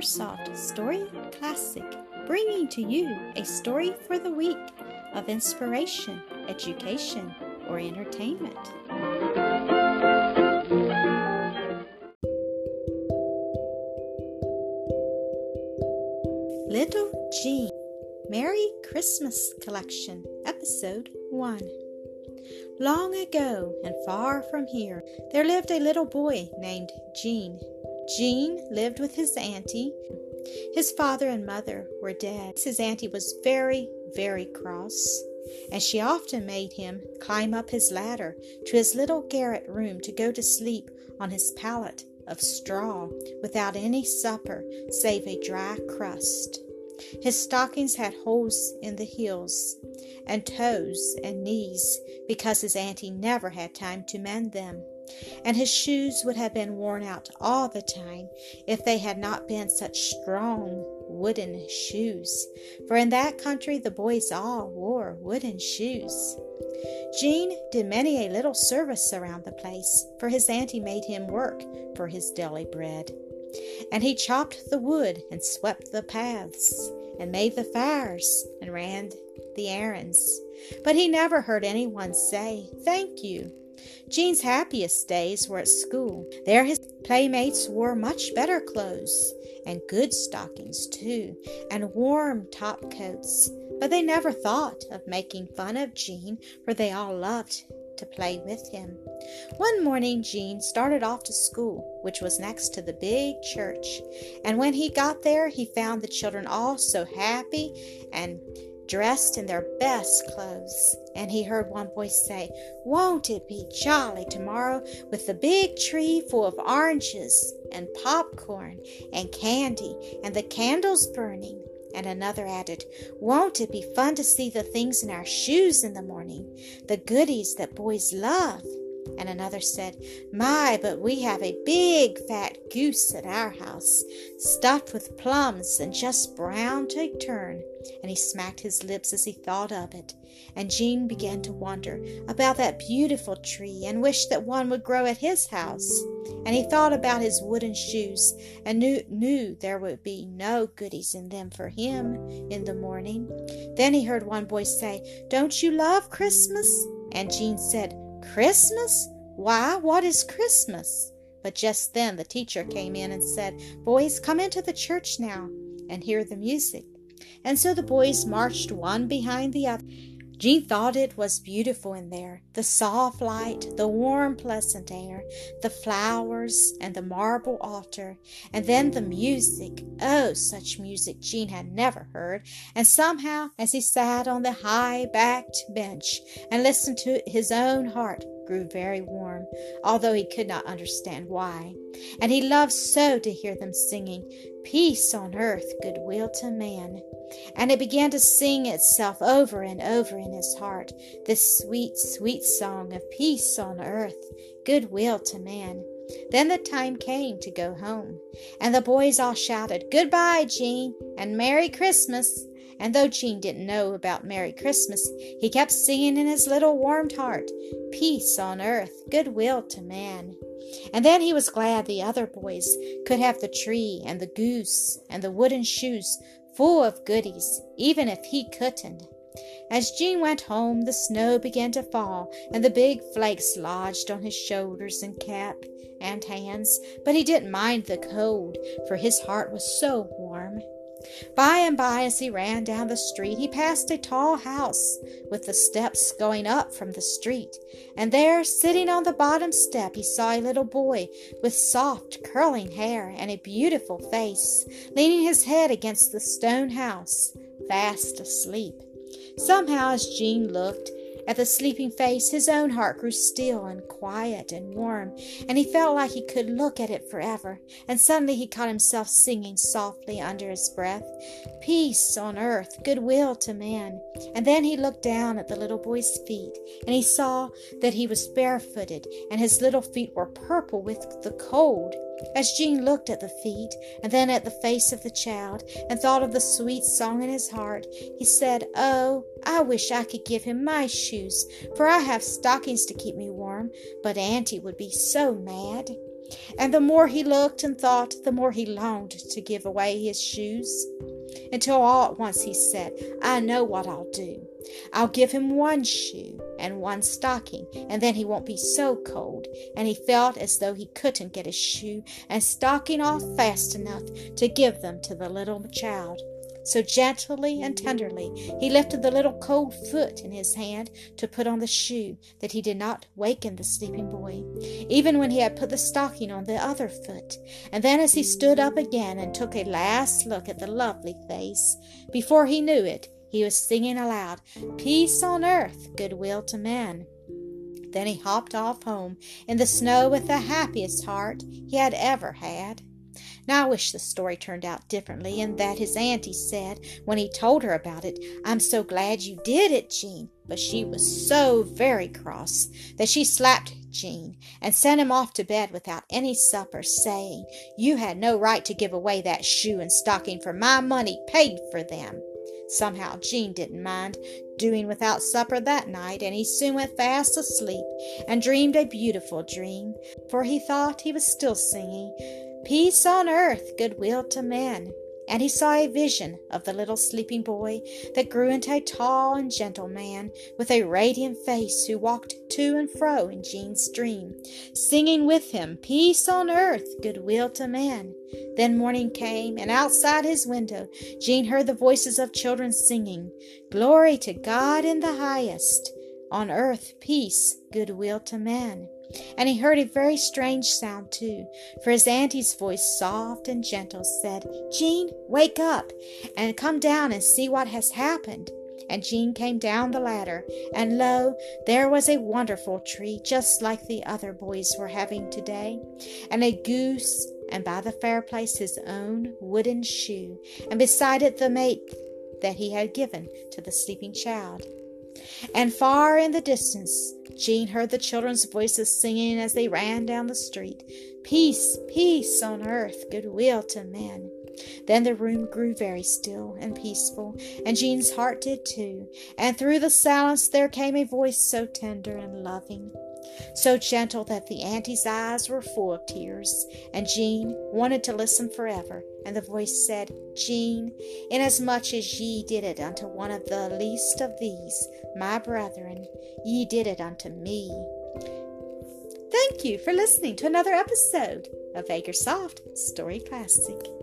Riversoft Story Classic, bringing to you a story for the week of inspiration, education, or entertainment. Little Jean, Merry Christmas Collection, Episode 1. Long ago and far from here, there lived a little boy named Jean. Jean lived with his auntie. His father and mother were dead. His auntie was very, very cross, and she often made him climb up his ladder to his little garret room to go to sleep on his pallet of straw without any supper save a dry crust. His stockings had holes in the heels and toes and knees because his auntie never had time to mend them, and his shoes would have been worn out all the time if they had not been such strong wooden shoes, for in that country the boys all wore wooden shoes. Jean did many a little service around the place, for his auntie made him work for his daily bread. And he chopped the wood and swept the paths and made the fires and ran the errands. But he never heard anyone say, "Thank you." Jean's happiest days were at school. There his playmates wore much better clothes, and good stockings too, and warm top coats. But they never thought of making fun of Jean, for they all loved to play with him. One morning Jean started off to school, which was next to the big church, and when he got there he found the children all so happy and dressed in their best clothes, and he heard one boy say, "Won't it be jolly tomorrow with the big tree full of oranges and popcorn and candy and the candles burning?" And another added, "Won't it be fun to see the things in our shoes in the morning, the goodies that boys love?" And another said, "My, but we have a big fat goose at our house, stuffed with plums and just brown to a turn." And he smacked his lips as he thought of it. And Jean began to wonder about that beautiful tree and wished that one would grow at his house. And he thought about his wooden shoes and knew there would be no goodies in them for him in the morning. Then he heard one boy say, "Don't you love Christmas?" And Jean said, "Christmas? Why, what is Christmas?" But just then the teacher came in and said, "Boys, come into the church now and hear the music." And so the boys marched one behind the other. Jean thought it was beautiful in there, the soft light, the warm, pleasant air, the flowers, and the marble altar, and then the music. Oh, such music Jean had never heard, and somehow, as he sat on the high-backed bench and listened to his own heart grew very warm, although he could not understand why. And he loved so to hear them singing, "Peace on earth, goodwill to man." And it began to sing itself over and over in his heart, this sweet, sweet song of peace on earth, goodwill to man. Then the time came to go home, and the boys all shouted, "Goodbye, Jean, and Merry Christmas." And though Jean didn't know about Merry Christmas, he kept singing in his little warmed heart, "Peace on earth, goodwill to man." And then he was glad the other boys could have the tree and the goose and the wooden shoes full of goodies, even if he couldn't. As Jean went home, the snow began to fall, and the big flakes lodged on his shoulders and cap and hands, but he didn't mind the cold, for his heart was so warm. By and by, as he ran down the street, he passed a tall house with the steps going up from the street, and there, sitting on the bottom step, he saw a little boy with soft, curling hair and a beautiful face, leaning his head against the stone house, fast asleep. Somehow, as Jean looked at the sleeping face, his own heart grew still and quiet and warm, and he felt like he could look at it forever. And suddenly he caught himself singing softly under his breath, "Peace on earth, goodwill to man." And then he looked down at the little boy's feet, and he saw that he was barefooted, and his little feet were purple with the cold. As Jean looked at the feet, and then at the face of the child, and thought of the sweet song in his heart, he said, "Oh, I wish I could give him my shoes, for I have stockings to keep me warm, but Auntie would be so mad." And the more he looked and thought, the more he longed to give away his shoes, until all at once he said, "I know what I'll do. I'll give him one shoe and one stocking, and then he won't be so cold." And he felt as though he couldn't get his shoe and stocking off fast enough to give them to the little child. So gently and tenderly he lifted the little cold foot in his hand to put on the shoe, that he did not waken the sleeping boy, even when he had put the stocking on the other foot. And then as he stood up again and took a last look at the lovely face, before he knew it, he was singing aloud, "Peace on earth, goodwill to men." Then he hopped off home in the snow with the happiest heart he had ever had. Now I wish the story turned out differently, and that his auntie said, when he told her about it, "I'm so glad you did it, Jean." But she was so very cross that she slapped Jean and sent him off to bed without any supper, saying, "You had no right to give away that shoe and stocking, for my money paid for them." Somehow Jean didn't mind doing without supper that night, and he soon went fast asleep and dreamed a beautiful dream, for he thought he was still singing, "Peace on earth, goodwill to men." And he saw a vision of the little sleeping boy that grew into a tall and gentle man with a radiant face, who walked to and fro in Jean's dream, singing with him, "Peace on earth, goodwill to men." Then morning came, and outside his window Jean heard the voices of children singing, "Glory to God in the highest, on earth peace, goodwill to men." And he heard a very strange sound too, for his auntie's voice, soft and gentle, said, "Jean, wake up and come down and see what has happened." And Jean came down the ladder, and lo, there was a wonderful tree, just like the other boys were having today, and a goose, and by the fireplace his own wooden shoe, and beside it the mate that he had given to the sleeping child. And far in the distance Jean heard the children's voices singing as they ran down the street, "Peace, peace on earth, goodwill to men." Then the room grew very still and peaceful, and Jean's heart did too, and through the silence there came a voice so tender and loving, so gentle that the auntie's eyes were full of tears, and Jean wanted to listen forever. And the voice said, "Jean, inasmuch as ye did it unto one of the least of these, my brethren, ye did it unto me." Thank you for listening to another episode of Acresoft Story Classic.